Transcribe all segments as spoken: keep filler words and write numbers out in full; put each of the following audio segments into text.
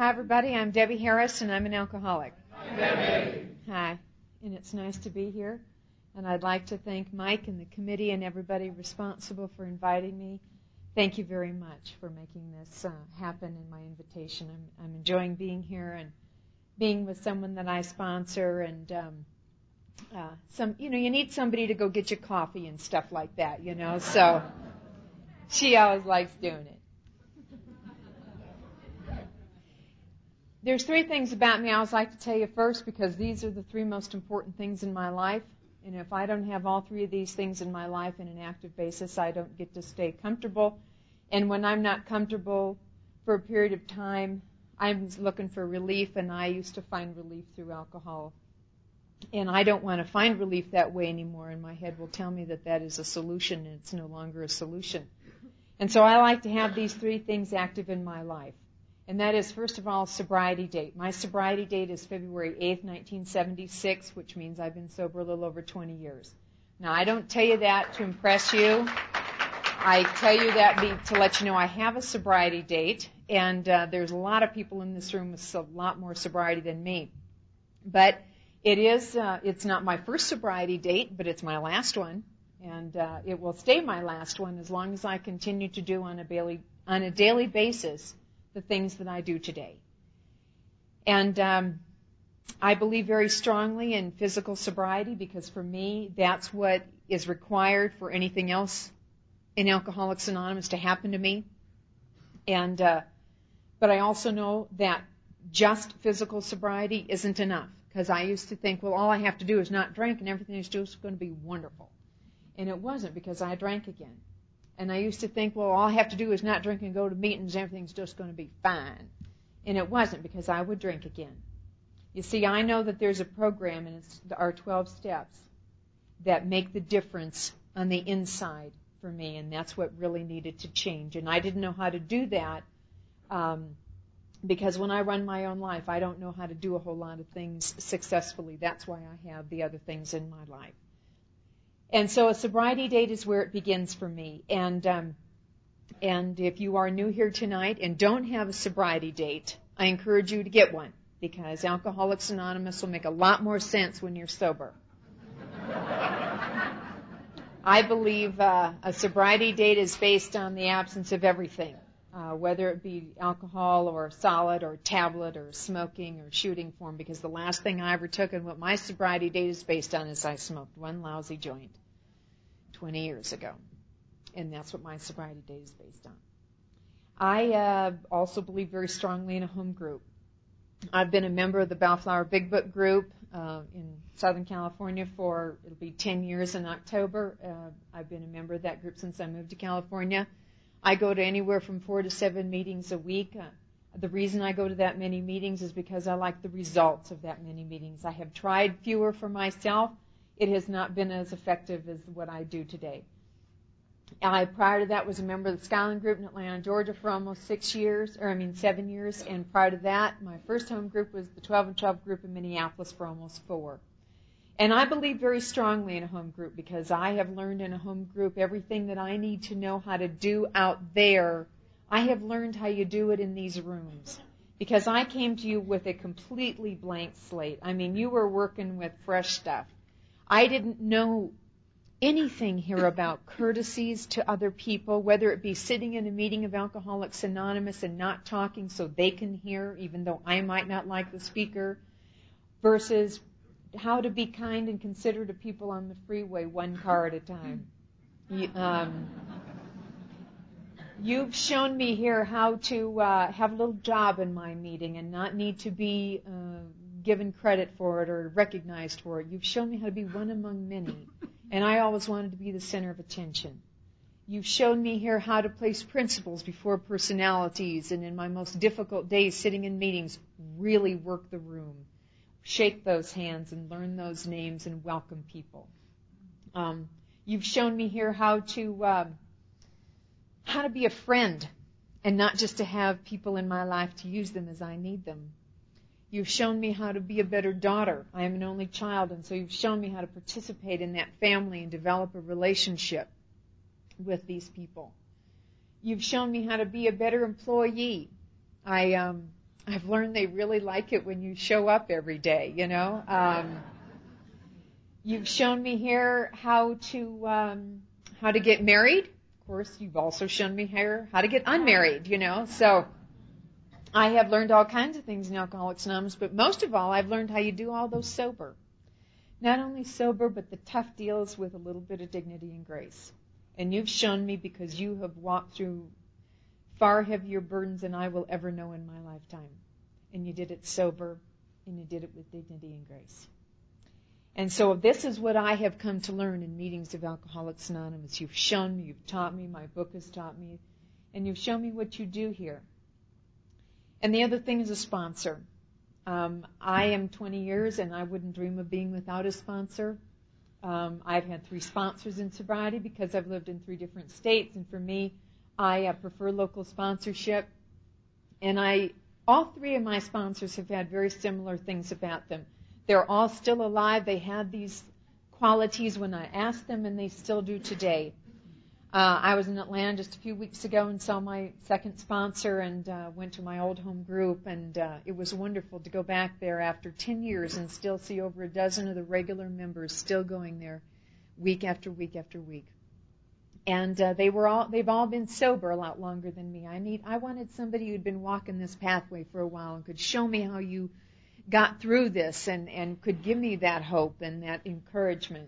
Hi, everybody. I'm Debbie Harris, and I'm an alcoholic. Hi, Debbie. Hi, and it's nice to be here. And I'd like to thank Mike and the committee and everybody responsible for inviting me. Thank you very much for making this uh, happen in my invitation. I'm, I'm enjoying being here and being with someone that I sponsor. And um, uh, some, you know, you need somebody to go get you coffee and stuff like that, you know. So she always likes doing it. There's three things about me I always like to tell you first, because these are the three most important things in my life. And if I don't have all three of these things in my life in an active basis, I don't get to stay comfortable. And when I'm not comfortable for a period of time, I'm looking for relief, and I used to find relief through alcohol. And I don't want to find relief that way anymore, and my head will tell me that that is a solution, and it's no longer a solution. And so I like to have these three things active in my life. And that is, first of all, sobriety date. My sobriety date is February eighth, nineteen seventy-six, which means I've been sober a little over twenty years. Now, I don't tell you that to impress you. I tell you that be, to let you know I have a sobriety date, and uh, there's a lot of people in this room with a lot more sobriety than me. But it is, uh, it's not my first sobriety date, but it's my last one, and uh, it will stay my last one as long as I continue to do on a daily, on a daily basis the things that I do today. And um, I believe very strongly in physical sobriety, because for me, that's what is required for anything else in Alcoholics Anonymous to happen to me. And uh, but I also know that just physical sobriety isn't enough, because I used to think, well, all I have to do is not drink and everything is just going to be wonderful. And it wasn't, because I drank again. And I used to think, well, all I have to do is not drink and go to meetings, everything's just going to be fine. And it wasn't, because I would drink again. You see, I know that there's a program, and it's our twelve steps, that make the difference on the inside for me, and that's what really needed to change. And I didn't know how to do that, um, because when I run my own life, I don't know how to do a whole lot of things successfully. That's why I have the other things in my life. And so a sobriety date is where it begins for me. And um, and if you are new here tonight and don't have a sobriety date, I encourage you to get one, because Alcoholics Anonymous will make a lot more sense when you're sober. I believe uh, a sobriety date is based on the absence of everything, uh, whether it be alcohol or solid or tablet or smoking or shooting form, because the last thing I ever took and what my sobriety date is based on is I smoked one lousy joint twenty years ago. And that's what my sobriety date is based on. I uh, also believe very strongly in a home group. I've been a member of the Bellflower Big Book group uh, in Southern California for, it'll be ten years in October. Uh, I've been a member of that group since I moved to California. I go to anywhere from four to seven meetings a week. Uh, the reason I go to that many meetings is because I like the results of that many meetings. I have tried fewer for myself. It has not been as effective as what I do today. I, prior to that, was a member of the Skyline Group in Atlanta, Georgia for almost six years, or I mean seven years, and prior to that, my first home group was the twelve and twelve group in Minneapolis for almost four. And I believe very strongly in a home group, because I have learned in a home group everything that I need to know how to do out there. I have learned how you do it in these rooms, because I came to you with a completely blank slate. I mean, you were working with fresh stuff. I didn't know anything here about courtesies to other people, whether it be sitting in a meeting of Alcoholics Anonymous and not talking so they can hear, even though I might not like the speaker, versus how to be kind and considerate of people on the freeway one car at a time. You, um, you've shown me here how to uh, have a little job in my meeting and not need to be uh, given credit for it or recognized for it. You've shown me how to be one among many. And I always wanted to be the center of attention. You've shown me here how to place principles before personalities, and in my most difficult days sitting in meetings, really work the room, shake those hands and learn those names and welcome people. Um, you've shown me here how to uh, how to be a friend and not just to have people in my life to use them as I need them. You've shown me how to be a better daughter. I am an only child, and so you've shown me how to participate in that family and develop a relationship with these people. You've shown me how to be a better employee. I um, I've learned they really like it when you show up every day, you know. Um, you've shown me here how to um, how to get married. Of course, you've also shown me here how to get unmarried, you know. So I have learned all kinds of things in Alcoholics Anonymous, but most of all, I've learned how you do all those sober. Not only sober, but the tough deals with a little bit of dignity and grace. And you've shown me, because you have walked through far heavier burdens than I will ever know in my lifetime. And you did it sober, and you did it with dignity and grace. And so this is what I have come to learn in meetings of Alcoholics Anonymous. You've shown me, you've taught me, my book has taught me, and you've shown me what you do here. And the other thing is a sponsor. Um, I am twenty years, and I wouldn't dream of being without a sponsor. Um, I've had three sponsors in sobriety because I've lived in three different states, and for me, I uh, prefer local sponsorship. And I, all three of my sponsors have had very similar things about them. They're all still alive. They had these qualities when I asked them, and they still do today. Uh, I was in Atlanta just a few weeks ago and saw my second sponsor, and uh, went to my old home group, and uh, it was wonderful to go back there after ten years and still see over a dozen of the regular members still going there week after week after week. And uh, they were all, they've all been sober a lot longer than me. I need, I wanted somebody who'd been walking this pathway for a while and could show me how you got through this, and, and could give me that hope and that encouragement.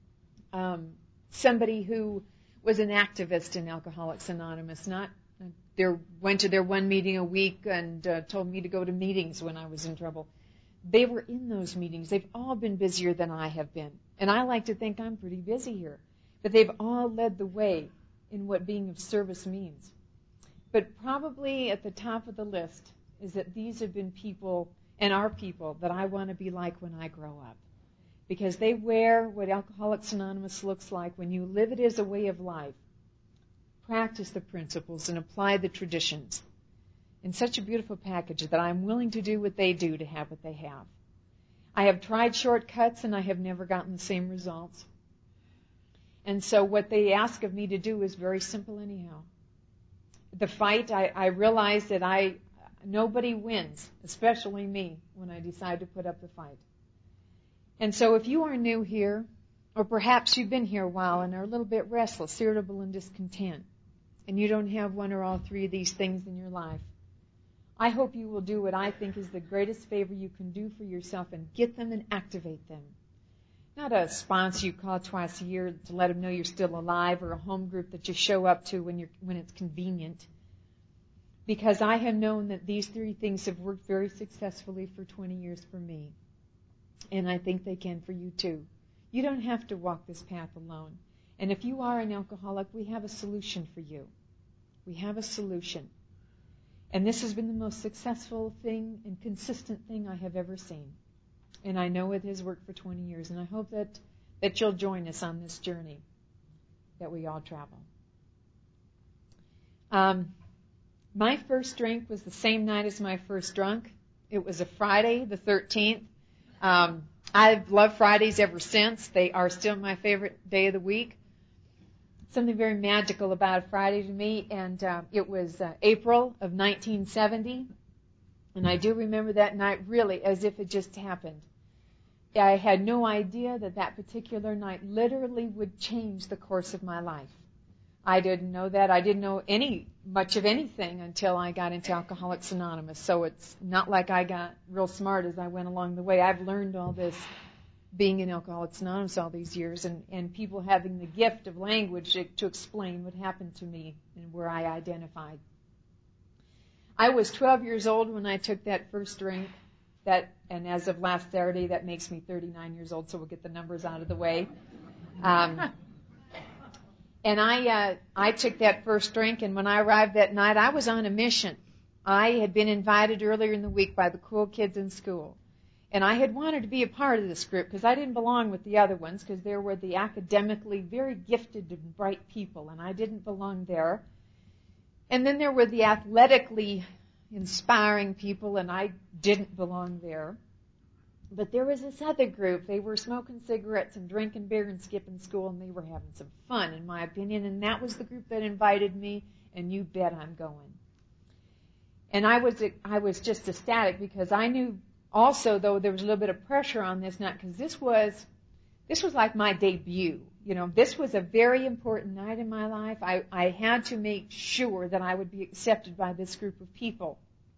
Um, somebody who was an activist in Alcoholics Anonymous, not uh, there, went to their one meeting a week and uh, told me to go to meetings when I was in trouble. They were in those meetings. They've all been busier than I have been. And I like to think I'm pretty busy here. But they've all led the way in what being of service means. But probably at the top of the list is that these have been people and are people that I want to be like when I grow up. Because they wear what Alcoholics Anonymous looks like when you live it as a way of life, practice the principles, and apply the traditions in such a beautiful package that I'm willing to do what they do to have what they have. I have tried shortcuts, and I have never gotten the same results. And so what they ask of me to do is very simple anyhow. The fight, I, I realize that I nobody wins, especially me, when I decide to put up the fight. And so if you are new here, or perhaps you've been here a while and are a little bit restless, irritable, and discontent, and you don't have one or all three of these things in your life, I hope you will do what I think is the greatest favor you can do for yourself and get them and activate them. Not a sponsor you call twice a year to let them know you're still alive, or a home group that you show up to when you're when it's convenient. Because I have known that these three things have worked very successfully for twenty years for me. And I think they can for you too. You don't have to walk this path alone. And if you are an alcoholic, we have a solution for you. We have a solution. And this has been the most successful thing and consistent thing I have ever seen. And I know it has worked for twenty years. And I hope that, that you'll join us on this journey that we all travel. Um, my first drink was the same night as my first drunk. It was a Friday, the thirteenth. Um, I've loved Fridays ever since. They are still my favorite day of the week. Something very magical about a Friday to me, and uh, it was uh, April of nineteen seventy, and I do remember that night really as if it just happened. I had no idea that that particular night literally would change the course of my life. I didn't know that. I didn't know any much of anything until I got into Alcoholics Anonymous. So it's not like I got real smart as I went along the way. I've learned all this being in Alcoholics Anonymous all these years, and, and people having the gift of language to, to explain what happened to me and where I identified. I was twelve years old when I took that first drink. That, and as of last Saturday, that makes me thirty-nine years old, so we'll get the numbers out of the way. Um, And I uh, I took that first drink, and when I arrived that night, I was on a mission. I had been invited earlier in the week by the cool kids in school. And I had wanted to be a part of this group because I didn't belong with the other ones, because there were the academically very gifted and bright people, and I didn't belong there. And then there were the athletically inspiring people, and I didn't belong there. But there was this other group. They were smoking cigarettes and drinking beer and skipping school, and they were having some fun, in my opinion. And that was the group that invited me, and you bet I'm going. And I was I was just ecstatic because I knew also, though, there was a little bit of pressure on this night because this was this was like my debut. You know, this was a very important night in my life. I, I had to make sure that I would be accepted by this group of people.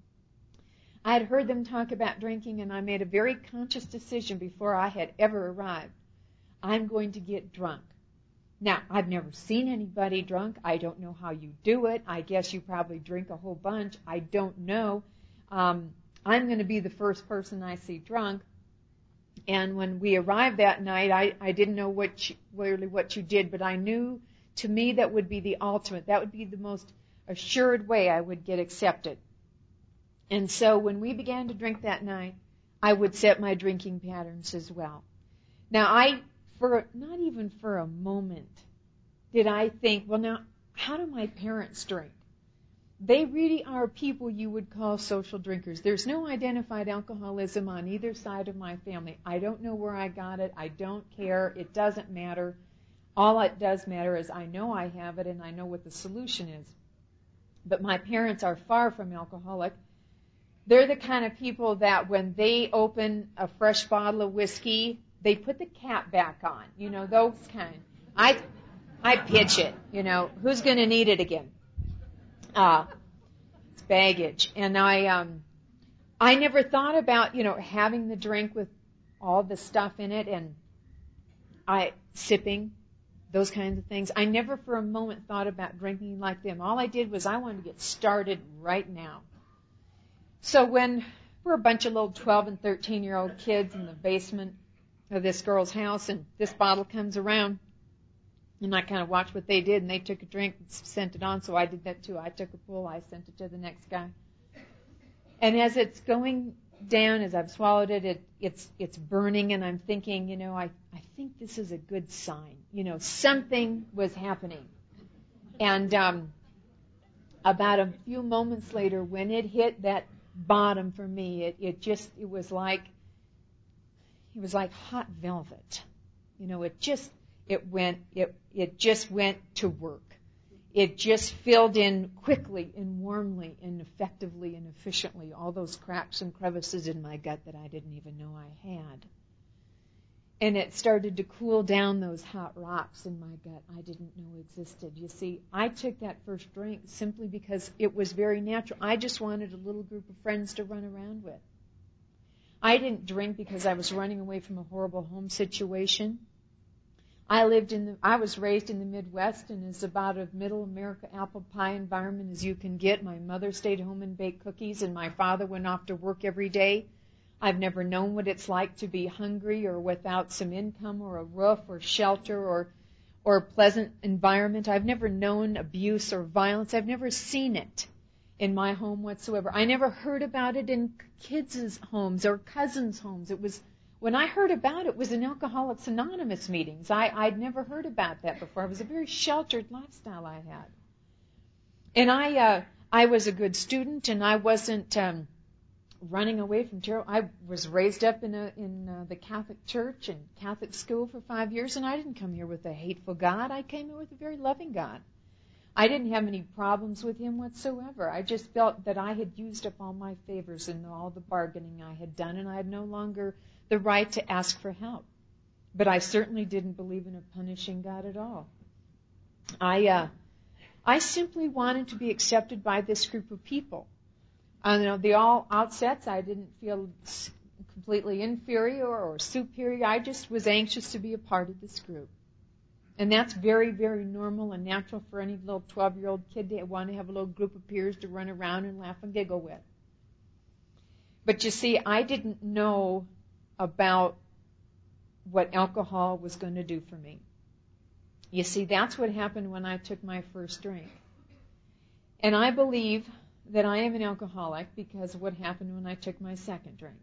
I had heard them talk about drinking, and I made a very conscious decision before I had ever arrived. I'm going to get drunk. Now, I've never seen anybody drunk. I don't know how you do it. I guess you probably drink a whole bunch. I don't know. Um, I'm going to be the first person I see drunk. And when we arrived that night, I, I didn't know what you, really what you did, but I knew to me that would be the ultimate. That would be the most assured way I would get accepted. And so when we began to drink that night, I would set my drinking patterns as well. Now, I, for not even for a moment, did I think, well, now, how do my parents drink? They really are people you would call social drinkers. There's no identified alcoholism on either side of my family. I don't know where I got it. I don't care. It doesn't matter. All it does matter is I know I have it and I know what the solution is. But my parents are far from alcoholic. They're the kind of people that when they open a fresh bottle of whiskey, they put the cap back on. You know, those kind. I, I pitch it. You know, who's going to need it again? Uh, it's baggage. And I, um, I never thought about, you know, having the drink with all the stuff in it and I, sipping, those kinds of things. I never for a moment thought about drinking like them. All I did was I wanted to get started right now. So when we're a bunch of little twelve and thirteen year old kids in the basement of this girl's house and this bottle comes around, and I kind of watched what they did, and they took a drink and sent it on, so I did that too. I took a pull, I sent it to the next guy. And as it's going down, as I've swallowed it, it it's it's burning, and I'm thinking, you know, I, I think this is a good sign. You know, something was happening. And um, about a few moments later, when it hit that bottom for me, it, it just, it was like, it was like hot velvet. You know, it just, it went, it, it just went to work. It just filled in quickly and warmly and effectively and efficiently all those cracks and crevices in my gut that I didn't even know I had. And it started to cool down those hot rocks in my gut I didn't know existed. You see, I took that first drink simply because it was very natural. I just wanted a little group of friends to run around with. I didn't drink because I was running away from a horrible home situation. I lived in the, I was raised in the Midwest and is about a middle America apple pie environment as you can get. My mother stayed home and baked cookies and my father went off to work every day. I've never known what it's like to be hungry or without some income or a roof or shelter or or a pleasant environment. I've never known abuse or violence. I've never seen it in my home whatsoever. I never heard about it in kids' homes or cousins' homes. It was when I heard about it, it was in Alcoholics Anonymous meetings. I, I'd never heard about that before. It was a very sheltered lifestyle I had. And I uh, I was a good student and I wasn't um, running away from terror. I was raised up in a, in uh, the Catholic Church and Catholic school for five years, and I didn't come here with a hateful God. I came here with a very loving God. I didn't have any problems with him whatsoever. I just felt that I had used up all my favors and all the bargaining I had done, and I had no longer the right to ask for help. But I certainly didn't believe in a punishing God at all. I uh, I simply wanted to be accepted by this group of people. Uh, you know, the all outsets, I didn't feel completely inferior or superior. I just was anxious to be a part of this group. And that's very, very normal and natural for any little twelve-year-old kid to want to have a little group of peers to run around and laugh and giggle with. But you see, I didn't know about what alcohol was going to do for me. You see, that's what happened when I took my first drink. And I believe that I am an alcoholic because of what happened when I took my second drink.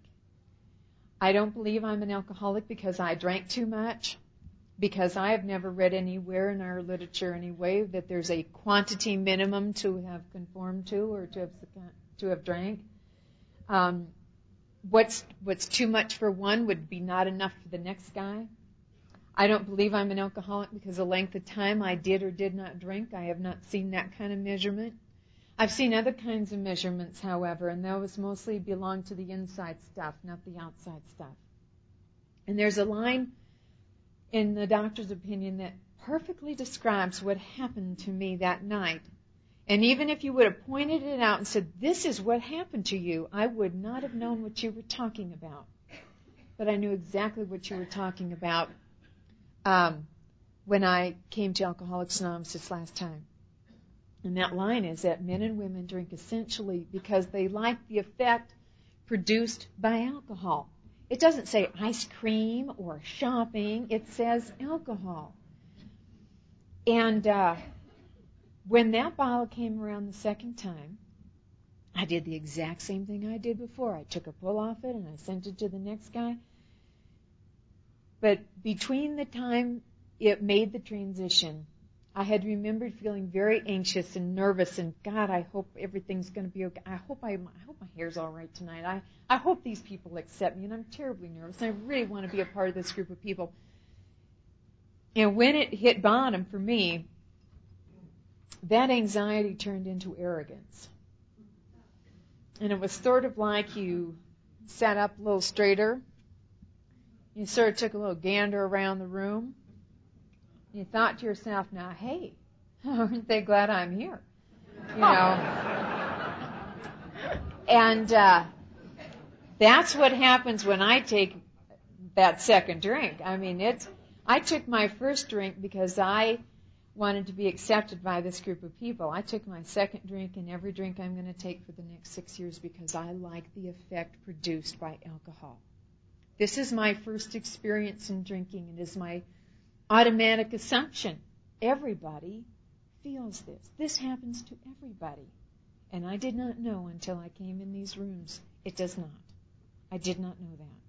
I don't believe I'm an alcoholic because I drank too much, because I have never read anywhere in our literature anyway that there's a quantity minimum to have conformed to or to have, to have drank. Um, what's, what's too much for one would be not enough for the next guy. I don't believe I'm an alcoholic because the length of time I did or did not drink. I have not seen that kind of measurement. I've seen other kinds of measurements, however, and those mostly belong to the inside stuff, not the outside stuff. And there's a line in the doctor's opinion that perfectly describes what happened to me that night. And even if you would have pointed it out and said, this is what happened to you, I would not have known what you were talking about. But I knew exactly what you were talking about um, when I came to Alcoholics Anonymous this last time. And that line is that men and women drink essentially because they like the effect produced by alcohol. It doesn't say ice cream or shopping. It says alcohol. And uh, when that bottle came around the second time, I did the exact same thing I did before. I took a pull off it and I sent it to the next guy. But between the time it made the transition, I had remembered feeling very anxious and nervous, and God, I hope everything's going to be okay. I hope I, I hope my hair's all right tonight. I, I hope these people accept me, and I'm terribly nervous. And I really want to be a part of this group of people. And when it hit bottom for me, that anxiety turned into arrogance. And it was sort of like you sat up a little straighter. You sort of took a little gander around the room. You thought to yourself, now, hey, aren't they glad I'm here? You know. And uh, that's what happens when I take that second drink. I mean, it's. I took my first drink because I wanted to be accepted by this group of people. I took my second drink and every drink I'm going to take for the next six years because I like the effect produced by alcohol. This is my first experience in drinking. It is my automatic assumption. Everybody feels this. This happens to everybody. And I did not know until I came in these rooms. It does not. I did not know that.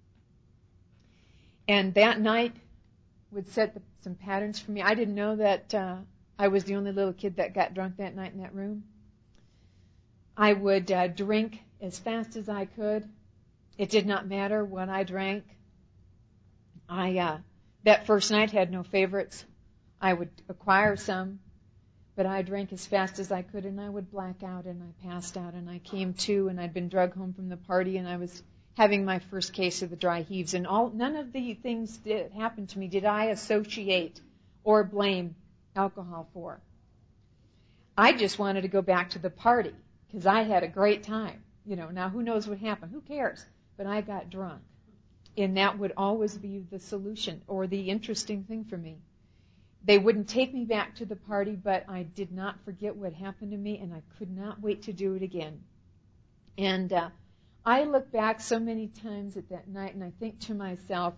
And that night would set the, some patterns for me. I didn't know that uh, I was the only little kid that got drunk that night in that room. I would uh, drink as fast as I could. It did not matter what I drank. I uh, that first night had no favorites. I would acquire some, but I drank as fast as I could, and I would black out, and I passed out, and I came to, and I'd been drugged home from the party, and I was having my first case of the dry heaves, and all none of the things that happened to me did I associate or blame alcohol for. I just wanted to go back to the party because I had a great time. You know, now who knows what happened? Who cares? But I got drunk, and that would always be the solution or the interesting thing for me. They wouldn't take me back to the party, but I did not forget what happened to me, and I could not wait to do it again. And uh, I look back so many times at that night, and I think to myself,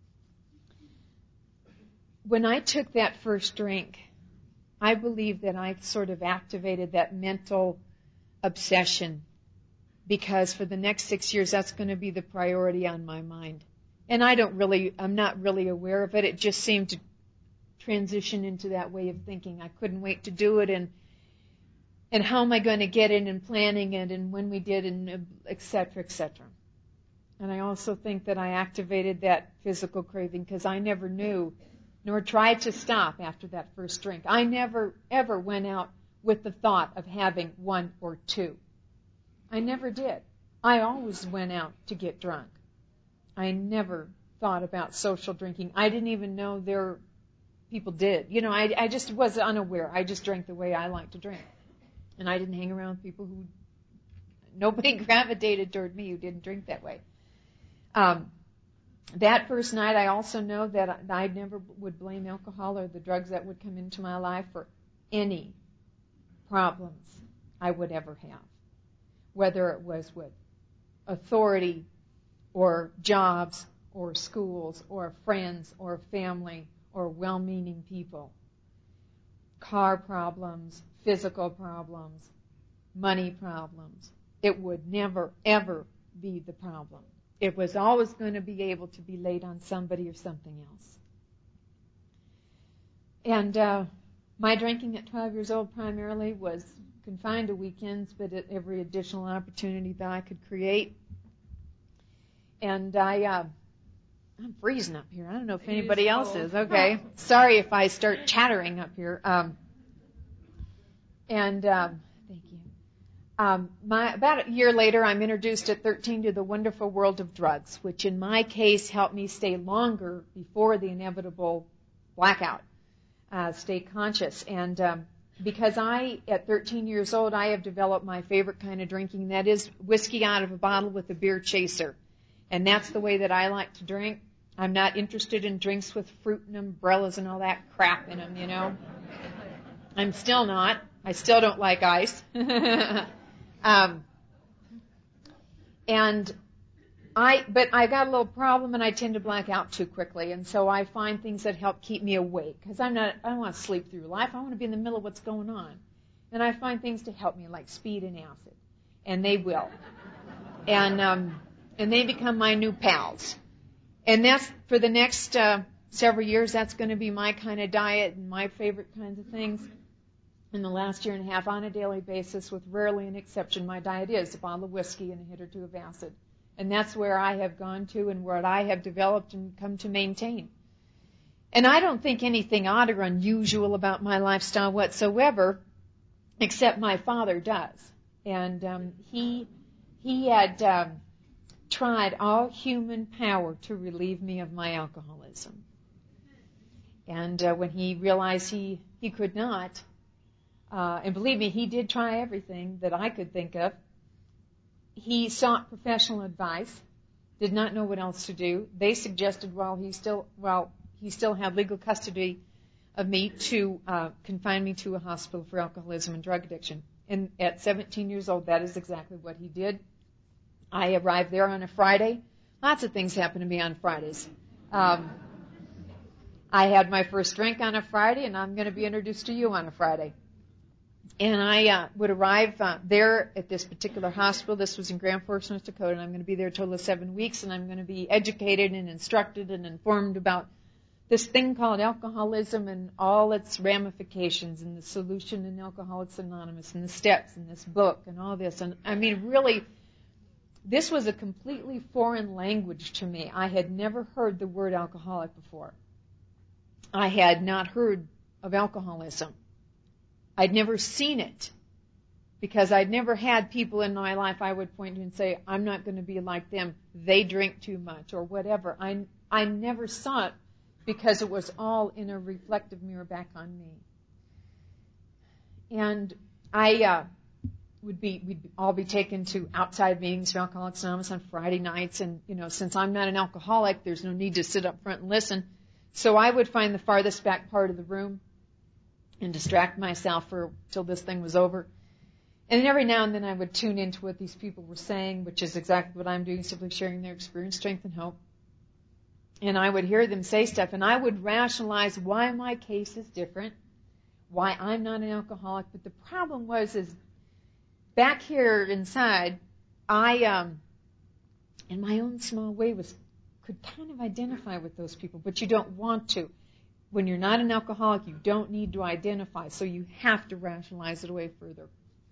when I took that first drink, I believe that I sort of activated that mental obsession, because for the next six years, that's going to be the priority on my mind. And I don't really, I'm not really aware of it. It just seemed to transition into that way of thinking. I couldn't wait to do it, and and how am I going to get it, and planning it, and when we did, and et cetera, et cetera. And I also think that I activated that physical craving because I never knew, nor tried to stop after that first drink. I never, ever went out with the thought of having one or two. I never did. I always went out to get drunk. I never thought about social drinking. I didn't even know there people did. You know, I, I just was unaware. I just drank the way I like to drink. And I didn't hang around with people who, nobody gravitated toward me who didn't drink that way. Um, that first night, I also know that I never would blame alcohol or the drugs that would come into my life for any problems I would ever have, whether it was with authority or jobs or schools or friends or family or well-meaning people. Car problems, physical problems, money problems. It would never, ever be the problem. It was always going to be able to be laid on somebody or something else. And uh, my drinking at twelve years old primarily was confined to weekends, but at every additional opportunity that I could create. And I, uh, I'm freezing up here. I don't know if anybody else is. Okay. Sorry if I start chattering up here. Um, and um, thank you. Um, my, about a year later, I'm introduced at thirteen to the wonderful world of drugs, which in my case helped me stay longer before the inevitable blackout, uh, stay conscious. And um, because I, at thirteen years old, I have developed my favorite kind of drinking, that is whiskey out of a bottle with a beer chaser. And that's the way that I like to drink. I'm not interested in drinks with fruit and umbrellas and all that crap in them, you know. I'm still not. I still don't like ice. um, and I, but I got a little problem, and I tend to black out too quickly, and so I find things that help keep me awake, because I'm not, I don't want to sleep through life. I want to be in the middle of what's going on, and I find things to help me, like speed and acid, and they will, and um, and they become my new pals, and that's for the next uh, several years. That's going to be my kind of diet and my favorite kinds of things. In the last year and a half, on a daily basis, with rarely an exception, my diet is a bottle of whiskey and a hit or two of acid. And that's where I have gone to and what I have developed and come to maintain. And I don't think anything odd or unusual about my lifestyle whatsoever, except my father does. And um, he he had um, tried all human power to relieve me of my alcoholism. And uh, when he realized he, he could not, uh, and believe me, he did try everything that I could think of, he sought professional advice, did not know what else to do. They suggested while he still while he still had legal custody of me to uh, confine me to a hospital for alcoholism and drug addiction. And at seventeen years old, that is exactly what he did. I arrived there on a Friday. Lots of things happen to me on Fridays. Um, I had my first drink on a Friday, and I'm going to be introduced to you on a Friday. And I uh, would arrive uh, there at this particular hospital. This was in Grand Forks, North Dakota, and I'm going to be there a total of seven weeks, and I'm going to be educated and instructed and informed about this thing called alcoholism and all its ramifications and the solution in Alcoholics Anonymous and the steps in this book and all this. And I mean, really, this was a completely foreign language to me. I had never heard the word alcoholic before. I had not heard of alcoholism. I'd never seen it because I'd never had people in my life I would point to and say, I'm not going to be like them. They drink too much or whatever. I, I never saw it because it was all in a reflective mirror back on me. And I uh, would be, we'd all be taken to outside meetings for Alcoholics Anonymous on Friday nights. And, you know, since I'm not an alcoholic, there's no need to sit up front and listen. So I would find the farthest back part of the room and distract myself for till this thing was over. And every now and then I would tune into what these people were saying, which is exactly what I'm doing, simply sharing their experience, strength, and hope. And I would hear them say stuff, and I would rationalize why my case is different, why I'm not an alcoholic. But the problem was, is back here inside, I, um, in my own small way, was could kind of identify with those people, but you don't want to. When you're not an alcoholic, you don't need to identify, so you have to rationalize it away further.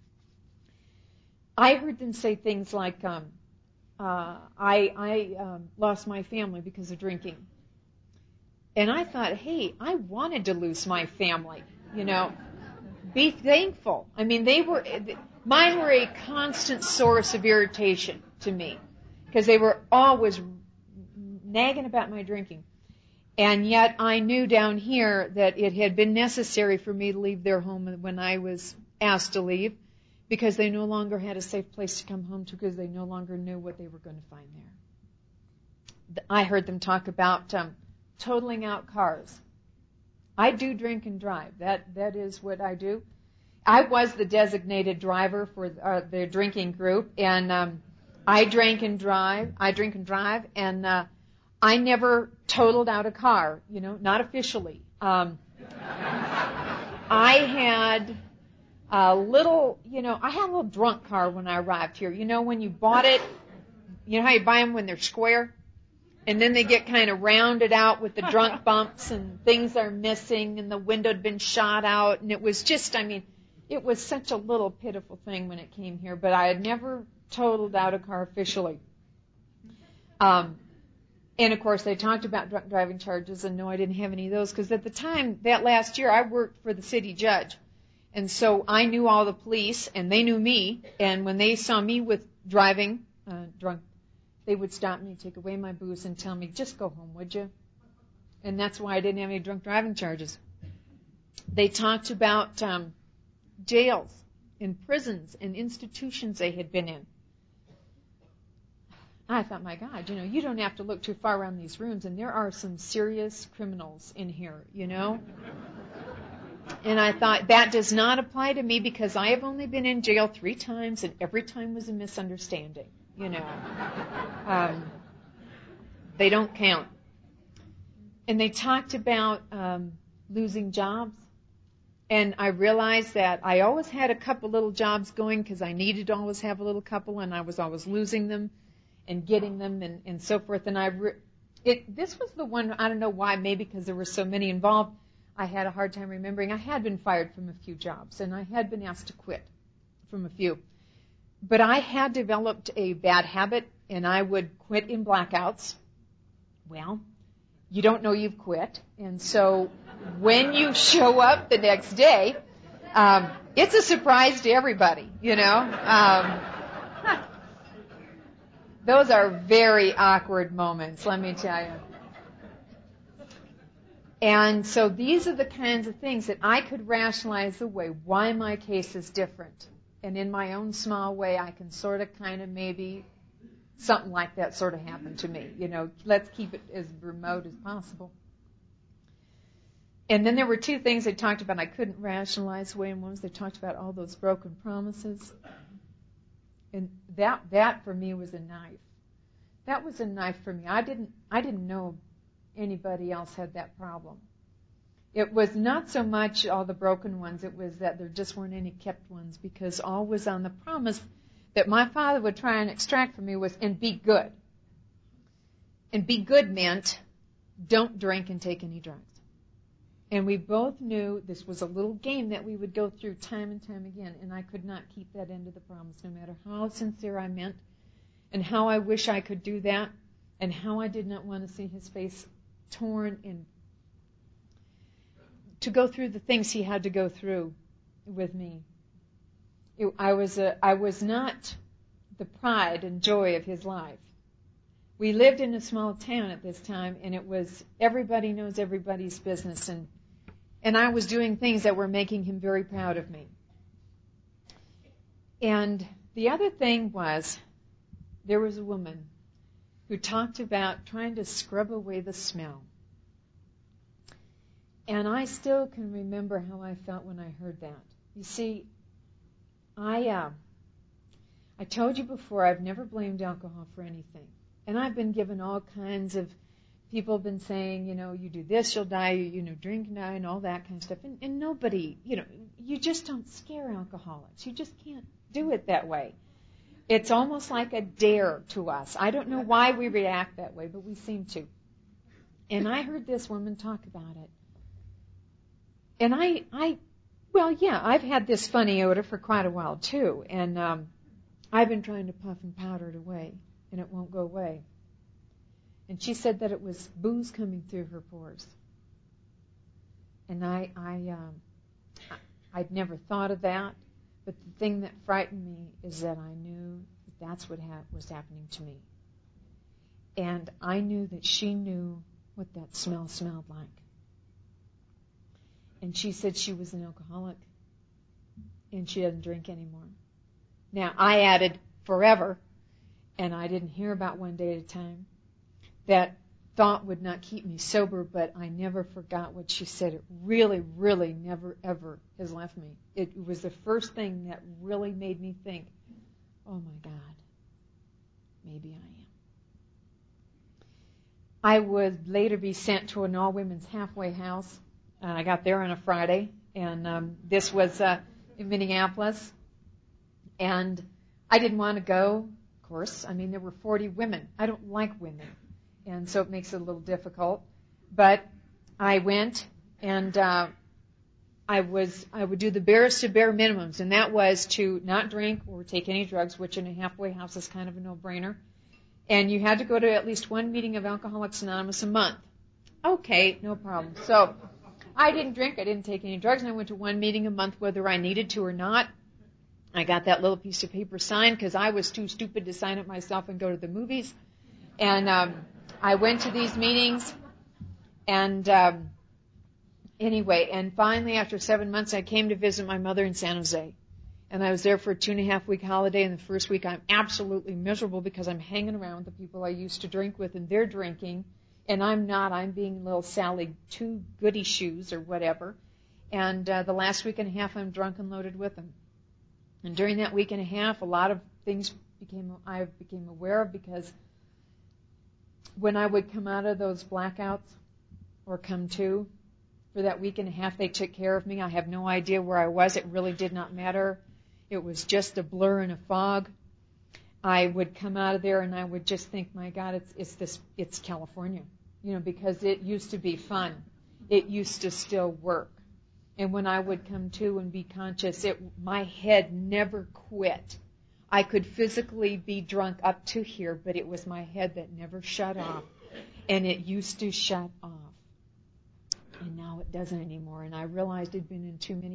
I heard them say things like, um, uh, I, I um, lost my family because of drinking. And I thought, hey, I wanted to lose my family, you know. Be thankful. I mean, they were, mine were a constant source of irritation to me because they were always nagging about my drinking. And yet I knew down here that it had been necessary for me to leave their home when I was asked to leave because they no longer had a safe place to come home to because they no longer knew what they were going to find there. I heard them talk about um, totaling out cars. I do drink and drive. That That is what I do. I was the designated driver for uh, the drinking group, and um, I drank and drive. I drink and drive, and uh, I never totaled out a car, you know, not officially. Um, I had a little, you know, I had a little drunk car when I arrived here. You know, when you bought it, you know how you buy them when they're square? And then they get kind of rounded out with the drunk bumps and things are missing and the window had been shot out. And it was just, I mean, it was such a little pitiful thing when it came here. But I had never totaled out a car officially. Um, And, of course, they talked about drunk driving charges, and no, I didn't have any of those, because at the time, that last year, I worked for the city judge. And so I knew all the police, and they knew me. And when they saw me with driving uh, drunk, they would stop me, take away my booze, and tell me, just go home, would you? And that's why I didn't have any drunk driving charges. They talked about um, jails and prisons and institutions they had been in. I thought, my God, you know, you don't have to look too far around these rooms, and there are some serious criminals in here, you know. And I thought, that does not apply to me because I have only been in jail three times, and every time was a misunderstanding, you know. Um, they don't count. And they talked about um, losing jobs. And I realized that I always had a couple little jobs going because I needed to always have a little couple, and I was always losing them and getting them and, and so forth. And I, re- it, this was the one, I don't know why, maybe because there were so many involved, I had a hard time remembering. I had been fired from a few jobs, and I had been asked to quit from a few. But I had developed a bad habit, and I would quit in blackouts. Well, you don't know you've quit. And so when you show up the next day, um, it's a surprise to everybody, you know. Um, those are very awkward moments, let me tell you. And so these are the kinds of things that I could rationalize away why my case is different. And in my own small way, I can sort of kind of maybe something like that sort of happened to me. You know, let's keep it as remote as possible. And then there were two things they talked about I couldn't rationalize away, and one was they talked about all those broken promises. And that that for me was a knife. That was a knife for me. I didn't I didn't know anybody else had that problem. It was not so much all the broken ones, it was that there just weren't any kept ones, because all was on the promise that my father would try and extract from me was, and be good. And be good meant, don't drink and take any drugs. And we both knew this was a little game that we would go through time and time again, and I could not keep that end of the promise, no matter how sincere I meant, and how I wish I could do that, and how I did not want to see his face torn, and to go through the things he had to go through with me. It, I was a, I was not the pride and joy of his life. We lived in a small town at this time, and it was everybody knows everybody's business, and and I was doing things that were making him very proud of me. And the other thing was, there was a woman who talked about trying to scrub away the smell. And I still can remember how I felt when I heard that. You see, I uh, I told you before, I've never blamed alcohol for anything. And I've been given all kinds of, people have been saying, you know, you do this, you'll die, you, you know, drink and die, and all that kind of stuff. And, and nobody, you know, you just don't scare alcoholics. You just can't do it that way. It's almost like a dare to us. I don't know why we react that way, but we seem to. And I heard this woman talk about it. And I, I, well, yeah, I've had this funny odor for quite a while, too. And um, I've been trying to puff and powder it away, and it won't go away. And she said that it was booze coming through her pores. And I, I, um, I'd never thought of that. But the thing that frightened me is that I knew that that's what ha- was happening to me. And I knew that she knew what that smell smelled like. And she said she was an alcoholic, and she doesn't drink anymore. Now, I added forever, and I didn't hear about one day at a time. That thought would not keep me sober, but I never forgot what she said. It really, really never, ever has left me. It was the first thing that really made me think, oh my God, maybe I am. I would later be sent to an all-women's halfway house. Uh, I got there on a Friday, and um, this was uh, in Minneapolis. And I didn't want to go, of course. I mean, there were forty women. I don't like women, and so it makes it a little difficult. But I went, and uh, I was I would do the barest of bare minimums, and that was to not drink or take any drugs, which in a halfway house is kind of a no-brainer. And you had to go to at least one meeting of Alcoholics Anonymous a month. Okay, no problem. So I didn't drink. I didn't take any drugs. And I went to one meeting a month whether I needed to or not. I got that little piece of paper signed because I was too stupid to sign it myself and go to the movies. And um, I went to these meetings. And um, anyway, and finally after seven months, I came to visit my mother in San Jose. And I was there for a two and a half week holiday. And the first week I'm absolutely miserable because I'm hanging around with the people I used to drink with and they're drinking. And I'm not. I'm being little Sally two goody shoes or whatever. And uh, the last week and a half I'm drunk and loaded with them. And during that week and a half, a lot of things became I became aware of because when I would come out of those blackouts or come to, for that week and a half they took care of me. I have no idea where I was. It really did not matter. It was just a blur and a fog. I would come out of there and I would just think, my God, it's it's this it's California, you know, because it used to be fun. It used to still work. And when I would come to and be conscious, it, my head never quit. I could physically be drunk up to here, but it was my head that never shut off. And it used to shut off. And now it doesn't anymore. And I realized I'd been in too many.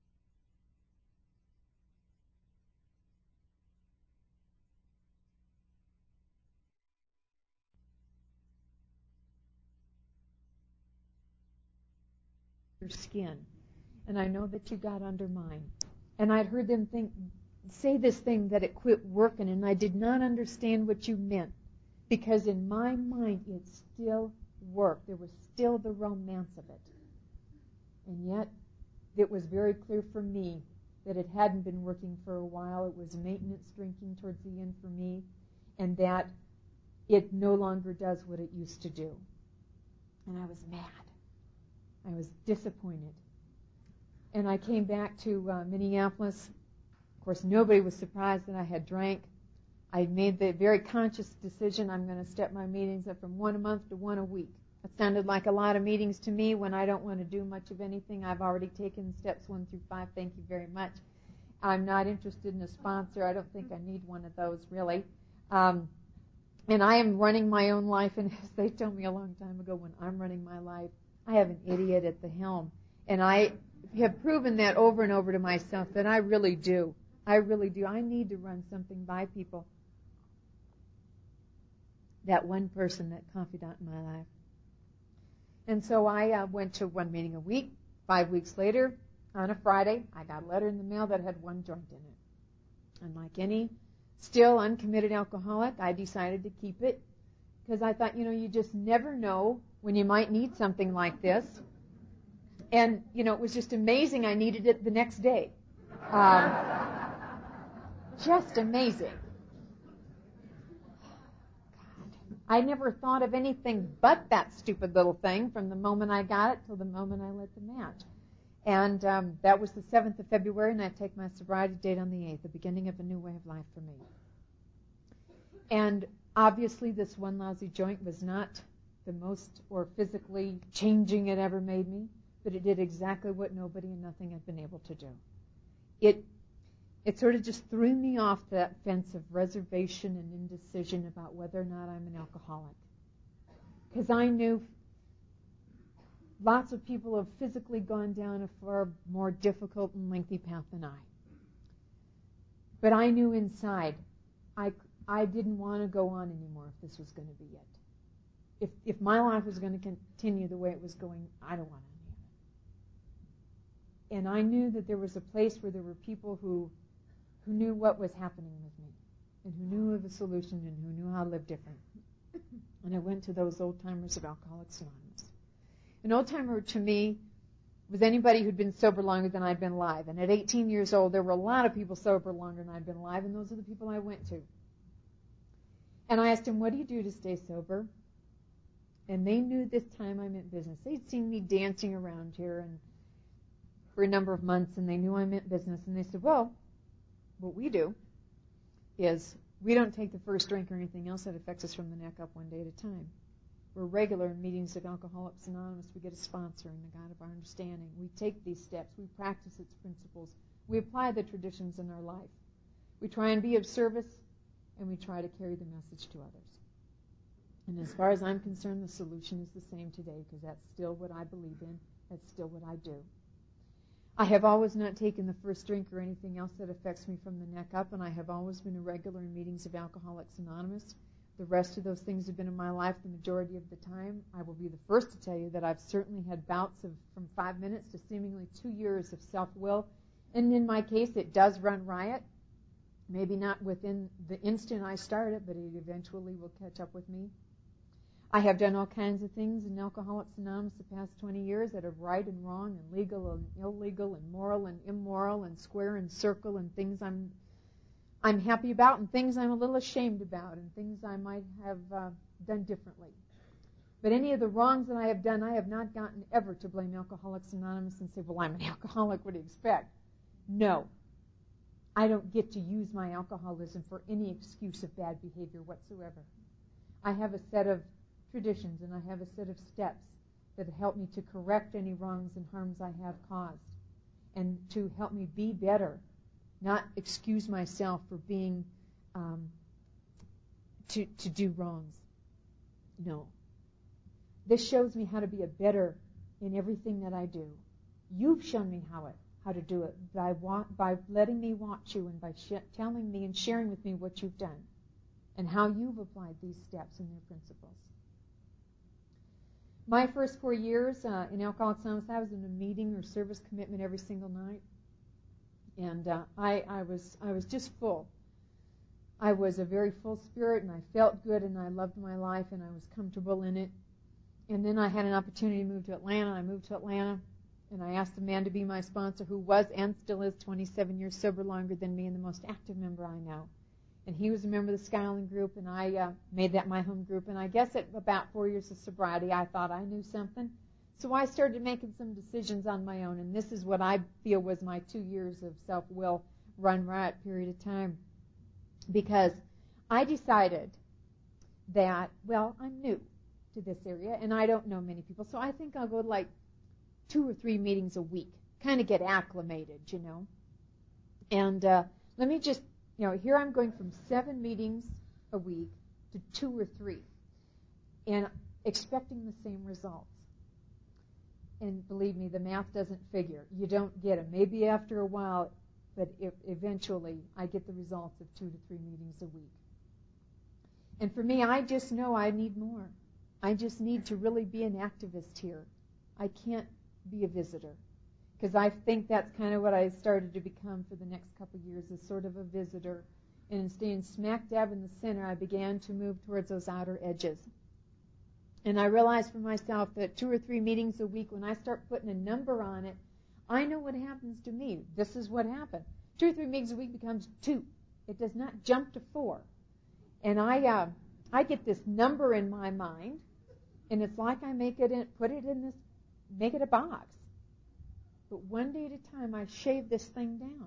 Your skin. And I know that you got under mine. And I'd heard them think, say this thing that it quit working, and I did not understand what you meant. Because in my mind, it still worked. There was still the romance of it. And yet, it was very clear for me that it hadn't been working for a while. It was maintenance drinking towards the end for me, and that it no longer does what it used to do. And I was mad. I was disappointed. And I came back to uh, Minneapolis. Of course, nobody was surprised that I had drank. I made the very conscious decision I'm going to step my meetings up from one a month to one a week. It sounded like a lot of meetings to me when I don't want to do much of anything. I've already taken steps one through five. Thank you very much. I'm not interested in a sponsor. I don't think I need one of those, really. Um, and I am running my own life. And as they told me a long time ago, when I'm running my life, I have an idiot at the helm. And I have proven that over and over to myself that I really do. I really do. I need to run something by people. That one person, that confidant in my life. And so I uh, went to one meeting a week. Five weeks later, on a Friday, I got a letter in the mail that had one joint in it. And like any still uncommitted alcoholic, I decided to keep it because I thought, you know, you just never know when you might need something like this. And, you know, it was just amazing. I needed it the next day. Um, just amazing. I never thought of anything but that stupid little thing from the moment I got it till the moment I lit the match. And um, that was the seventh of February, and I take my sobriety date on the eighth, the beginning of a new way of life for me. And obviously this one lousy joint was not the most or physically changing it ever made me, but it did exactly what nobody and nothing had been able to do. It It sort of just threw me off that fence of reservation and indecision about whether or not I'm an alcoholic. Because I knew lots of people have physically gone down a far more difficult and lengthy path than I. But I knew inside I, I didn't want to go on anymore if this was going to be it. If, if my life was going to continue the way it was going, I don't want any of it. And I knew that there was a place where there were people who who knew what was happening with me, and who knew of a solution, and who knew how to live different. And I went to those old-timers of Alcoholics Anonymous. An old-timer to me was anybody who'd been sober longer than I'd been alive. And at eighteen years old, there were a lot of people sober longer than I'd been alive, and those are the people I went to. And I asked them, what do you do to stay sober? And they knew this time I meant business. They'd seen me dancing around here and for a number of months, and they knew I meant business. And they said, well, what we do is we don't take the first drink or anything else that affects us from the neck up one day at a time. We're regular in meetings of Alcoholics Anonymous. We get a sponsor in the God of our understanding. We take these steps. We practice its principles. We apply the traditions in our life. We try and be of service, and we try to carry the message to others. And as far as I'm concerned, the solution is the same today, because that's still what I believe in, That's still what I do. I have always not taken the first drink or anything else that affects me from the neck up, and I have always been a regular in meetings of Alcoholics Anonymous. The rest of those things have been in my life the majority of the time. I will be the first to tell you that I've certainly had bouts of from five minutes to seemingly two years of self-will. And in my case, it does run riot. Maybe not within the instant I start it, but it eventually will catch up with me. I have done all kinds of things in Alcoholics Anonymous the past twenty years that are right and wrong and legal and illegal and moral and immoral and square and circle and things I'm I'm happy about and things I'm a little ashamed about and things I might have uh, done differently. But any of the wrongs that I have done, I have not gotten ever to blame Alcoholics Anonymous and say, well, I'm an alcoholic, what do you expect? No. I don't get to use my alcoholism for any excuse of bad behavior whatsoever. I have a set of traditions and I have a set of steps that help me to correct any wrongs and harms I have caused and to help me be better, not excuse myself for being, um, to, to do wrongs. No. This shows me how to be a better in everything that I do. You've shown me how it, how to do it by, wa- by letting me watch you and by sh- telling me and sharing with me what you've done and how you've applied these steps and their principles. My first four years uh, in Alcoholics Anonymous, I was in a meeting or service commitment every single night. And uh, I, I was I was just full. I was a very full spirit, and I felt good, and I loved my life, and I was comfortable in it. And then I had an opportunity to move to Atlanta. I moved to Atlanta, and I asked a man to be my sponsor who was and still is twenty-seven years sober, longer than me, and the most active member I know. And he was a member of the Skyline group, and I uh, made that my home group. And I guess at about four years of sobriety, I thought I knew something. So I started making some decisions on my own, and this is what I feel was my two years of self-will run riot period of time. Because I decided that, well, I'm new to this area, and I don't know many people, so I think I'll go to like two or three meetings a week, kind of get acclimated, you know. And uh, let me just, you know, here I'm going from seven meetings a week to two or three, and expecting the same results. And believe me, the math doesn't figure. You don't get it. Maybe after a while, but if eventually I get the results of two to three meetings a week. And for me, I just know I need more. I just need to really be an activist here. I can't be a visitor. Because I think that's kind of what I started to become for the next couple of years, is sort of a visitor. And staying smack dab in the center, I began to move towards those outer edges. And I realized for myself that two or three meetings a week, when I start putting a number on it, I know what happens to me. This is what happened. Two or three meetings a week becomes two. It does not jump to four. And I uh, I get this number in my mind, and it's like I make it in, put it in this, make it a box. But one day at a time, I shave this thing down.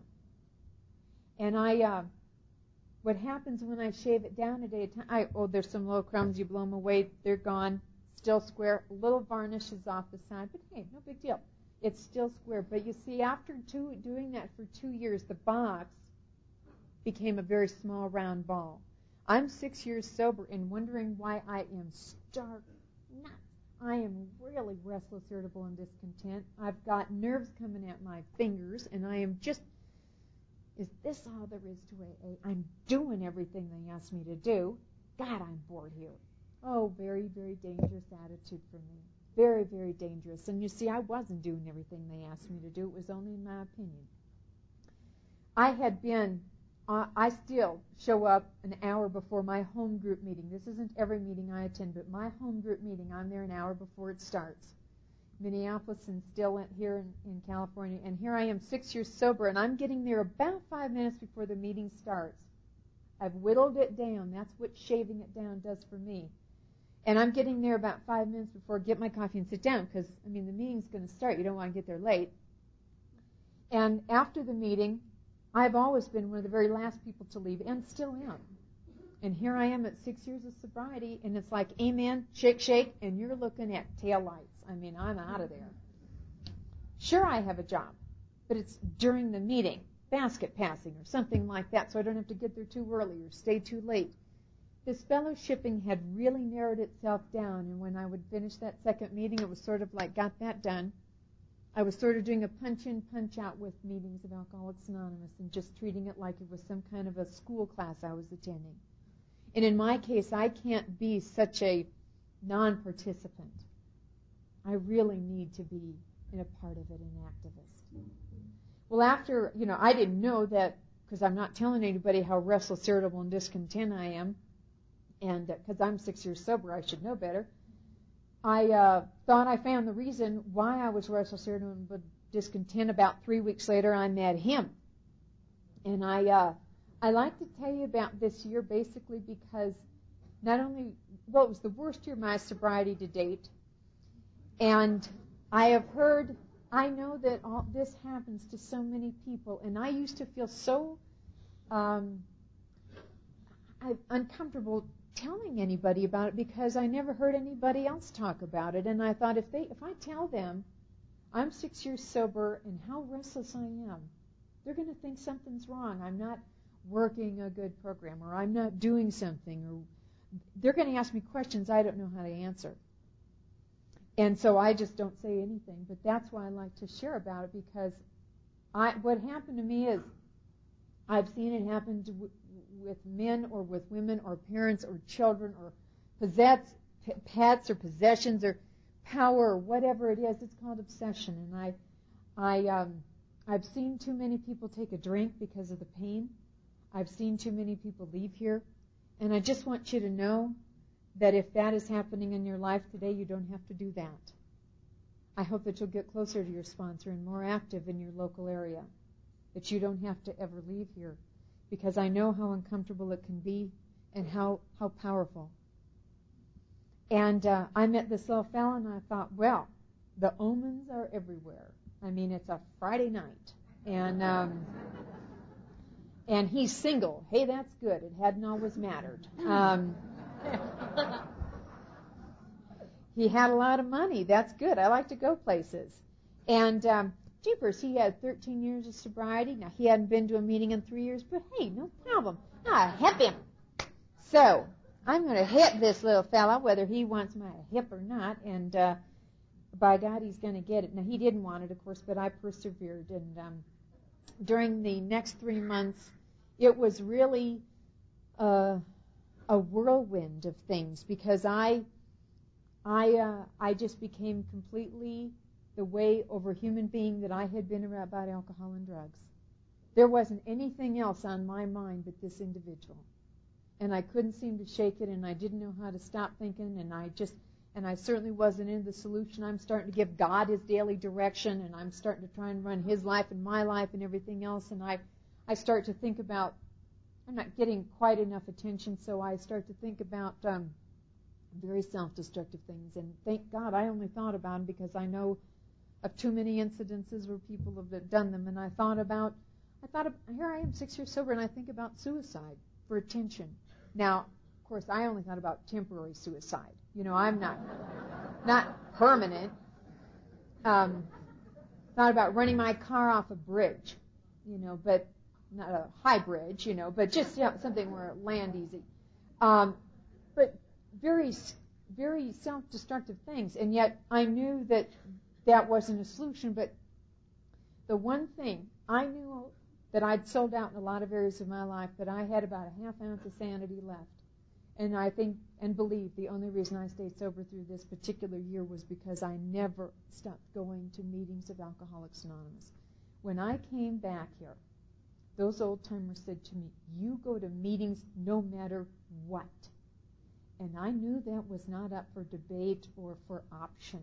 And I, uh, what happens when I shave it down a day at a time, I, oh, there's some little crumbs, you blow them away, they're gone, still square, a little varnish is off the side, but hey, no big deal. It's still square. But you see, after two, doing that for two years, the box became a very small round ball. I'm six years sober and wondering why I am stark nuts. I am really restless, irritable, and discontent. I've got nerves coming at my fingers, and I am just, is this all there is to A A? I'm doing everything they asked me to do. God, I'm bored here. Oh, very, very dangerous attitude for me. Very, very dangerous. And you see, I wasn't doing everything they asked me to do. It was only in my opinion. I had been, uh, I still show up an hour before my home group meeting. This isn't every meeting I attend, but my home group meeting, I'm there an hour before it starts. Minneapolis and still here in, in California. And here I am, six years sober, and I'm getting there about five minutes before the meeting starts. I've whittled it down. That's what shaving it down does for me. And I'm getting there about five minutes before I get my coffee and sit down because, I mean, the meeting's going to start. You don't want to get there late. And after the meeting, I've always been one of the very last people to leave and still am. And here I am at six years of sobriety, and it's like, amen, shake, shake, and you're looking at taillights. I mean, I'm out of there. Sure, I have a job, but it's during the meeting, basket passing or something like that, so I don't have to get there too early or stay too late. This fellowshipping had really narrowed itself down, and when I would finish that second meeting, it was sort of like, got that done. I was sort of doing a punch-in, punch-out with meetings of Alcoholics Anonymous and just treating it like it was some kind of a school class I was attending. And in my case, I can't be such a non-participant. I really need to be in a part of it, an activist. Well, after, you know, I didn't know that, because I'm not telling anybody how restless, irritable, and discontent I am, and because uh, I'm six years sober, I should know better. I uh, thought I found the reason why I was restless, irritable, and discontent. About three weeks later, I met him. And I uh, I like to tell you about this year basically because not only, well, it was the worst year of my sobriety to date. And I have heard, I know that all this happens to so many people. And I used to feel so um, I, uncomfortable telling anybody about it because I never heard anybody else talk about it. And I thought if they, if I tell them I'm six years sober and how restless I am, they're going to think something's wrong. I'm not working a good program, or I'm not doing something, or they're going to ask me questions I don't know how to answer. And so I just don't say anything. But that's why I like to share about it, because I, what happened to me is I've seen it happen to, w- with men or with women or parents or children or possess, p- pets or possessions or power or whatever it is. It's called obsession. And I, I, um, I've seen too many people take a drink because of the pain. I've seen too many people leave here. And I just want you to know that if that is happening in your life today, you don't have to do that. I hope that you'll get closer to your sponsor and more active in your local area, that you don't have to ever leave here, because I know how uncomfortable it can be and how, how powerful. And uh, I met this little fella, and I thought, well, the omens are everywhere. I mean, it's a Friday night, and um, and he's single. Hey, that's good. It hadn't always mattered. Um, he had a lot of money. That's good. I like to go places. And um, jeepers, he had thirteen years of sobriety. Now, he hadn't been to a meeting in three years, but hey, no problem. Ah, hip him. So I'm going to hit this little fella, whether he wants my hip or not, and uh, by God, he's going to get it. Now, he didn't want it, of course, but I persevered. And um, during the next three months, it was really uh, a whirlwind of things, because I, I, uh, I just became completely the way over human being that I had been about alcohol and drugs. There wasn't anything else on my mind but this individual. And I couldn't seem to shake it, and I didn't know how to stop thinking, and I just, and I certainly wasn't in the solution. I'm starting to give God his daily direction, and I'm starting to try and run his life and my life and everything else, and I, I start to think about, I'm not getting quite enough attention, so I start to think about um, very self-destructive things, and thank God I only thought about them because I know of too many incidences where people have done them, and I thought about, I thought, of, here I am six years sober, and I think about suicide for attention. Now, of course, I only thought about temporary suicide. You know, I'm not not permanent. Um, thought about running my car off a bridge, you know, but not a high bridge, you know, but just you know, something where it land easy. Um, but very, very self-destructive things, and yet I knew that that wasn't a solution. But the one thing I knew that I'd sold out in a lot of areas of my life, but I had about a half ounce of sanity left. And I think and believe the only reason I stayed sober through this particular year was because I never stopped going to meetings of Alcoholics Anonymous. When I came back here, those old-timers said to me, you go to meetings no matter what. And I knew that was not up for debate or for option.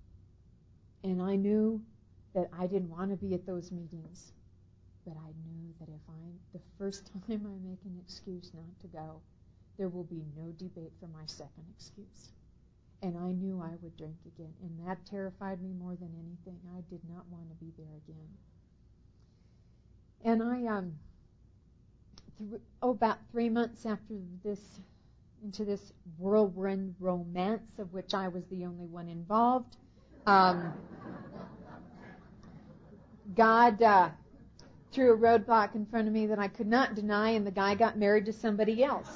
And I knew that I didn't want to be at those meetings. But I knew that if I, the first time I make an excuse not to go, there will be no debate for my second excuse. And I knew I would drink again. And that terrified me more than anything. I did not want to be there again. And I, um, th- oh, about three months after this, into this whirlwind romance of which I was the only one involved, um, God uh, threw a roadblock in front of me that I could not deny, and the guy got married to somebody else.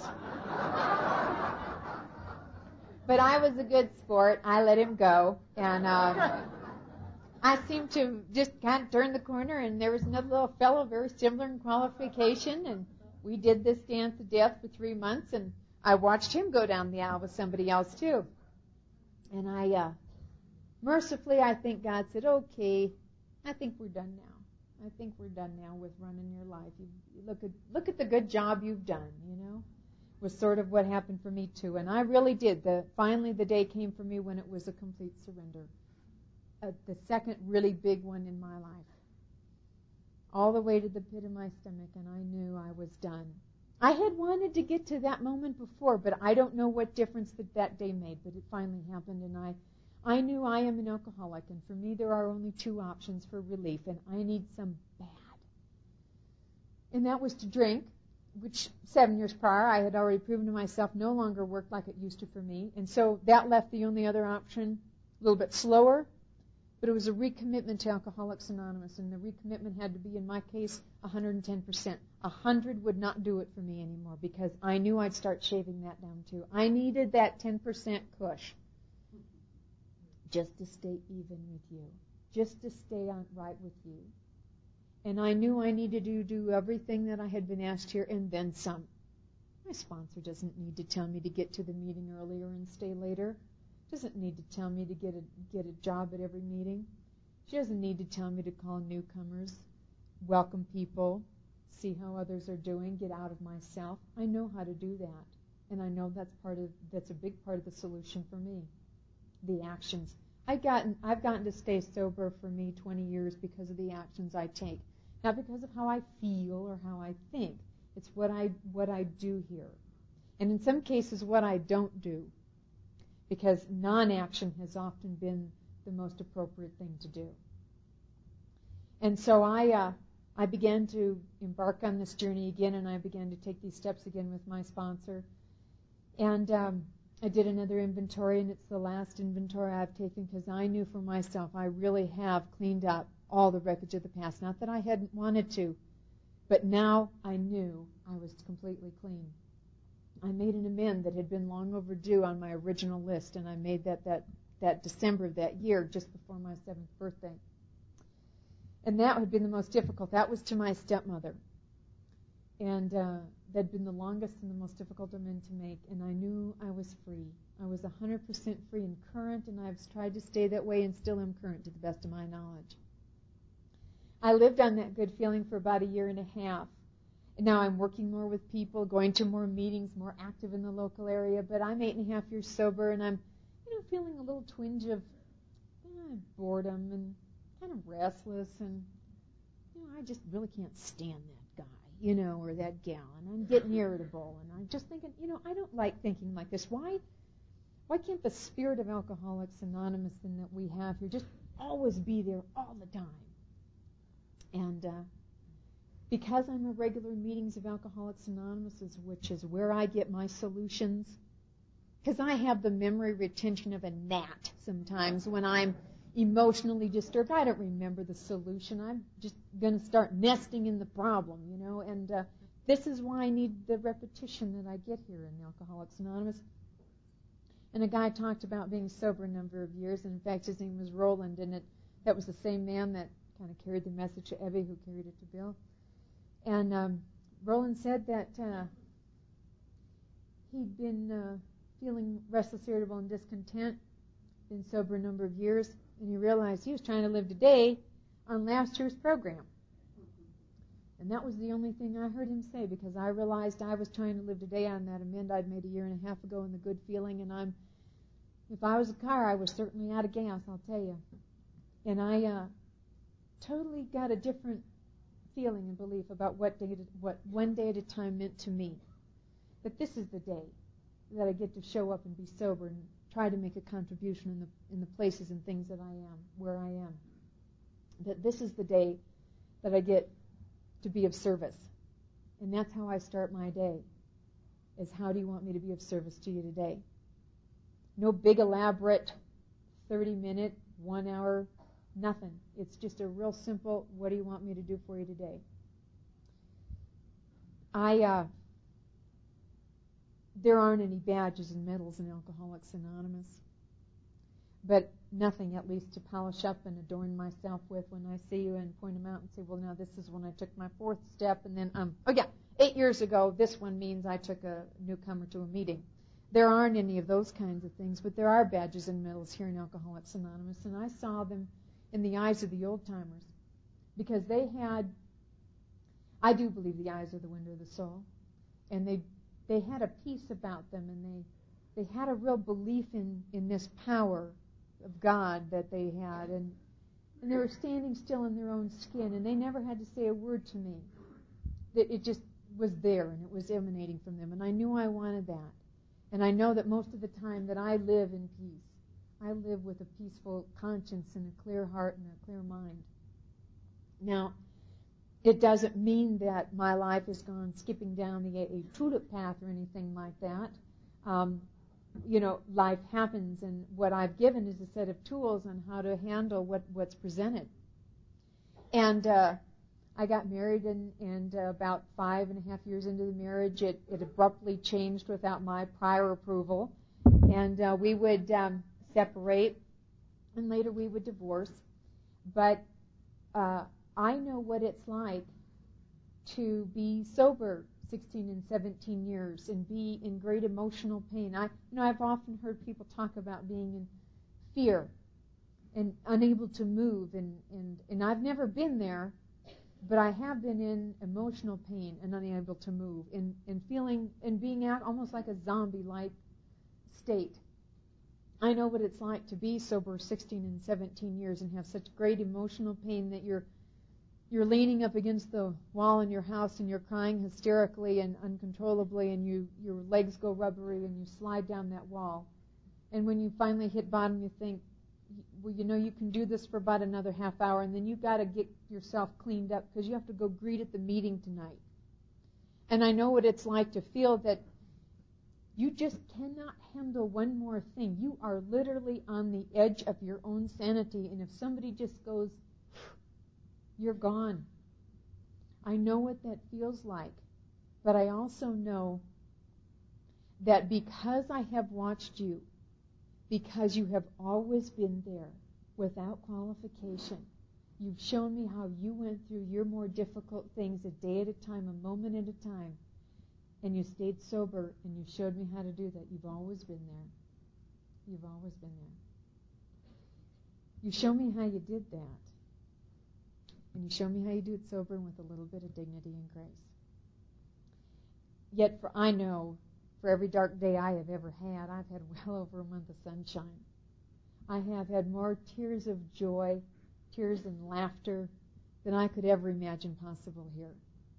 But I was a good sport. I let him go, and uh, I seemed to just kind of turn the corner, and there was another little fellow, very similar in qualification, and we did this dance of death for three months, and I watched him go down the aisle with somebody else too. And I, uh, mercifully, I think God said, okay, I think we're done now. I think we're done now with running your life. You, you look at look at the good job you've done, you know. Was sort of what happened for me too, and I really did. The finally the day came for me when it was a complete surrender. Uh, the second really big one in my life. All the way to the pit of my stomach, and I knew I was done. I had wanted to get to that moment before, but I don't know what difference that that day made, but it finally happened, and I I knew I am an alcoholic, and for me there are only two options for relief, and I need some bad. And that was to drink, which seven years prior I had already proven to myself no longer worked like it used to for me. And so that left the only other option, a little bit slower, but it was a recommitment to Alcoholics Anonymous. And the recommitment had to be, in my case, one hundred ten percent. one hundred would not do it for me anymore because I knew I'd start shaving that down too. I needed that ten percent push just to stay even with you, just to stay on right with you. And I knew I needed to do everything that I had been asked here and then some. My sponsor doesn't need to tell me to get to the meeting earlier and stay later. Doesn't need to tell me to get a get a job at every meeting. She doesn't need to tell me to call newcomers, welcome people, see how others are doing, get out of myself. I know how to do that. And I know that's part of that's a big part of the solution for me. The actions. I gotten I've gotten to stay sober for me twenty years because of the actions I take. Not because of how I feel or how I think. It's what I what I do here. And in some cases what I don't do. Because non-action has often been the most appropriate thing to do. And so I uh, I began to embark on this journey again, and I began to take these steps again with my sponsor. And um, I did another inventory, and it's the last inventory I've taken because I knew for myself I really have cleaned up all the wreckage of the past. Not that I hadn't wanted to, but now I knew I was completely clean. I made an amend that had been long overdue on my original list, and I made that that, that December of that year, just before my seventh birthday. And that had been the most difficult. That was to my stepmother. And uh, that had been the longest and the most difficult amend to make, and I knew I was free. I was one hundred percent free and current, and I've tried to stay that way and still am current to the best of my knowledge. I lived on that good feeling for about a year and a half. And now I'm working more with people, going to more meetings, more active in the local area, but I'm eight and a half years sober, and I'm, you know, feeling a little twinge of eh, boredom and kind of restless, and, you know, I just really can't stand that guy, you know, or that gal, and I'm getting irritable, and I'm just thinking, you know, I don't like thinking like this. Why, why can't the spirit of Alcoholics Anonymous and that we have here just always be there all the time? And, uh, because I'm a regular meetings of Alcoholics Anonymous, which is where I get my solutions, because I have the memory retention of a gnat sometimes when I'm emotionally disturbed. I don't remember the solution. I'm just going to start nesting in the problem, you know, and uh, this is why I need the repetition that I get here in Alcoholics Anonymous. And a guy talked about being sober a number of years, and in fact his name was Roland, and it that was the same man that kind of carried the message to Evie, who carried it to Bill. And um, Roland said that uh, he'd been uh, feeling restless, irritable, and discontent, been sober a number of years, and he realized he was trying to live today on last year's program. And that was the only thing I heard him say, because I realized I was trying to live today on that amend I'd made a year and a half ago in the good feeling, and I'm, if I was a car, I was certainly out of gas, I'll tell you. And I uh, totally got a different feeling and belief about what day to, what one day at a time meant to me. That this is the day that I get to show up and be sober and try to make a contribution in the in the places and things that I am, where I am. That this is the day that I get to be of service. And that's how I start my day, is how do you want me to be of service to you today? No big elaborate thirty minute, one hour, nothing. It's just a real simple, what do you want me to do for you today? I, uh, there aren't any badges and medals in Alcoholics Anonymous. but nothing at least to polish up and adorn myself with when I see you and point them out and say, well, now this is when I took my fourth step, and then, um, oh yeah, eight years ago, this one means I took a newcomer to a meeting. There aren't any of those kinds of things, but there are badges and medals here in Alcoholics Anonymous, and I saw them in the eyes of the old-timers because they had, I do believe the eyes are the window of the soul, and they they had a peace about them, and they, they had a real belief in, in this power of God that they had, and, and they were standing still in their own skin, and they never had to say a word to me. That it just was there, and it was emanating from them, and I knew I wanted that. And I know that most of the time that I live in peace. I live with a peaceful conscience and a clear heart and a clear mind. Now, it doesn't mean that my life has gone skipping down the A A tulip path or anything like that. Um, you know, life happens, and what I've given is a set of tools on how to handle what, what's presented. And uh, I got married, and, and uh, about five and a half years into the marriage, it, it abruptly changed without my prior approval. And uh, we would um, separate, and later we would divorce. But uh, I know what it's like to be sober sixteen and seventeen years and be in great emotional pain. I, you know, I've often heard people talk about being in fear and unable to move, and, and, and I've never been there, but I have been in emotional pain and unable to move, and, and feeling and being out almost like a zombie-like state. I know what it's like to be sober sixteen and seventeen years and have such great emotional pain that you're you're leaning up against the wall in your house and you're crying hysterically and uncontrollably, and you your legs go rubbery and you slide down that wall. And when you finally hit bottom, you think, well, you know, you can do this for about another half hour, and then you've got to get yourself cleaned up because you have to go greet at the meeting tonight. And I know what it's like to feel that you just cannot handle one more thing. You are literally on the edge of your own sanity, and if somebody just goes, you're gone. I know what that feels like, but I also know that because I have watched you, because you have always been there without qualification, you've shown me how you went through your more difficult things a day at a time, a moment at a time, and you stayed sober, and you showed me how to do that. You've always been there. You've always been there. You show me how you did that. And you show me how you do it sober and with a little bit of dignity and grace. Yet for I know, for every dark day I have ever had, I've had well over a month of sunshine. I have had more tears of joy, tears and laughter than I could ever imagine possible here.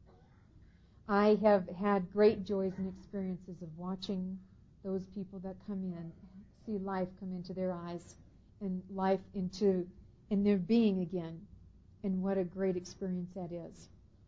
I have had great joys and experiences of watching those people that come in, see life come into their eyes and life into in their being again. And what a great experience that is.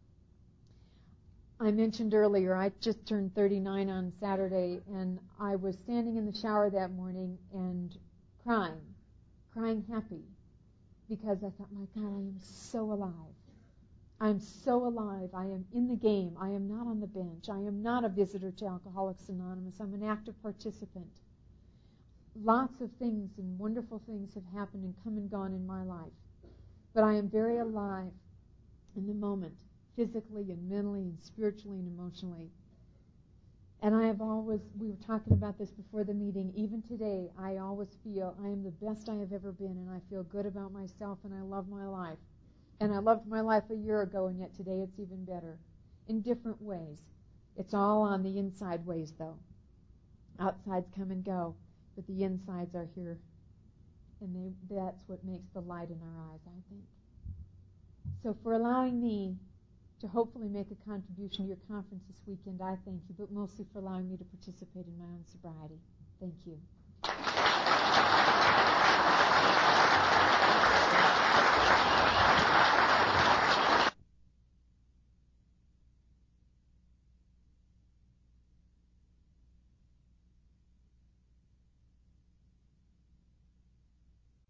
I mentioned earlier, I just turned thirty-nine on Saturday, and I was standing in the shower that morning and crying, crying happy, because I thought, my God, I am so alive. I am so alive. I am in the game. I am not on the bench. I am not a visitor to Alcoholics Anonymous. I'm an active participant. Lots of things and wonderful things have happened and come and gone in my life. But I am very alive in the moment, physically and mentally and spiritually and emotionally. And I have always, we were talking about this before the meeting, even today, I always feel I am the best I have ever been, and I feel good about myself, and I love my life. And I loved my life a year ago, and yet today it's even better, in different ways. It's all on the inside ways, though. Outsides come and go, but the insides are here. And they, that's what makes the light in our eyes, I think. So for allowing me to hopefully make a contribution to your conference this weekend, I thank you, but mostly for allowing me to participate in my own sobriety. Thank you.